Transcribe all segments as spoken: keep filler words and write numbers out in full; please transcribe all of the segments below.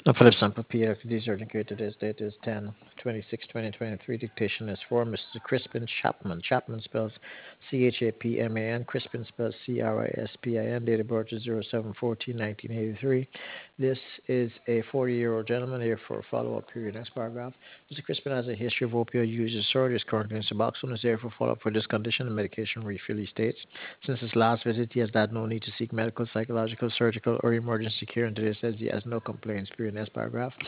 Now, Phillips sample P. Activities urgent today's date is ten twenty-six twenty twenty-three. Dictation is for Mister Crispin Chapman. Chapman spells C H A P M A N. Crispin spells C R I S P I N. Date of birth is zero seven fourteen nineteen eighty-three. This is a forty year old gentleman here for a follow up period. Next paragraph. Mister Crispin has a history of opioid use disorder. Is currently in Suboxone. Is here for follow up for this condition and medication refill. He states. Since his last visit, he has had no need to seek medical, psychological, surgical, or emergency care. And today says he has no complaints. Period. Next paragraph.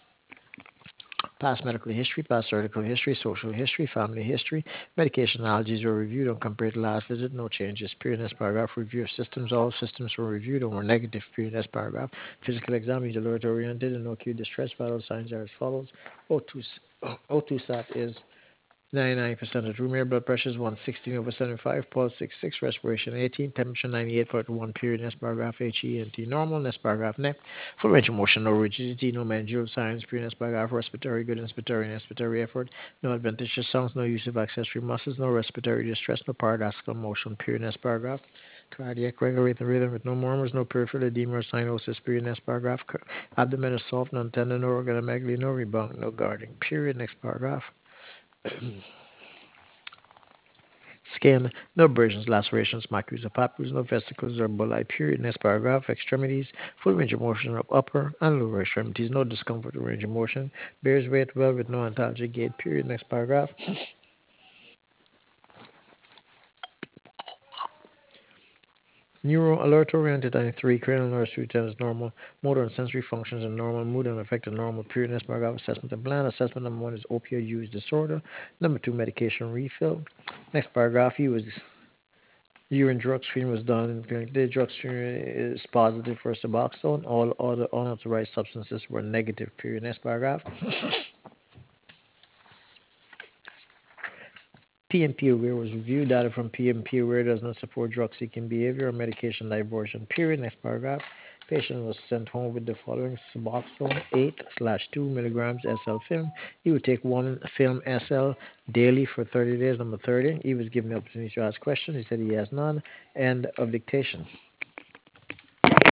Past medical history, past surgical history, social history, family history, medication allergies were reviewed and compared to last visit, no changes. Period. Next paragraph. Review of systems, all systems were reviewed and were negative. Period. Next paragraph. Physical exam, he's alert oriented and no acute distress. Vital signs are as follows. O two, O two sat is ninety-nine percent of room air, blood pressure is one sixteen over seventy-five, pulse sixty-six, respiration eighteen, temperature ninety-eight point one, period. Next paragraph, H E N T normal. Next paragraph, neck. Full range of motion, no rigidity, no mandibular signs, period. Next paragraph, respiratory good, inspiratory and expiratory effort, no adventitious sounds, no use of accessory muscles, no respiratory distress, no paradoxical motion, period. Next paragraph. Cardiac regular rhythm with no murmurs, no peripheral edema or cyanosis, period. Next paragraph. Abdomen is soft, non tender, no organomegaly, no rebound, no guarding, period. Next paragraph. Skin, no abrasions, lacerations, macules, or papules, no vesicles or bulli. Period. Next paragraph. Extremities, full range of motion of upper and lower extremities, no discomfort or range of motion. Bears weight well with no antalgic gait. Period. Next paragraph. Neuro alert oriented ninety-three, cranial nerve ten is normal, motor and sensory functions are normal, mood and affected normal. Period. Next paragraph. Assessment and plan. Assessment number one is opioid use disorder. Number two, medication refill. Next paragraph. He was urine drug screen was done in clinic. The drug screen is positive for Suboxone. All other unauthorized substances were negative. Period. Next paragraph. P M P aware was reviewed. Data from P M P aware does not support drug seeking behavior or medication diversion. Period. Next paragraph. Patient was sent home with the following: Suboxone eight slash two milligrams S L film. He would take one film S L daily for thirty days. Number thirty. He was given the opportunity to ask questions. He said he has none. End of dictation.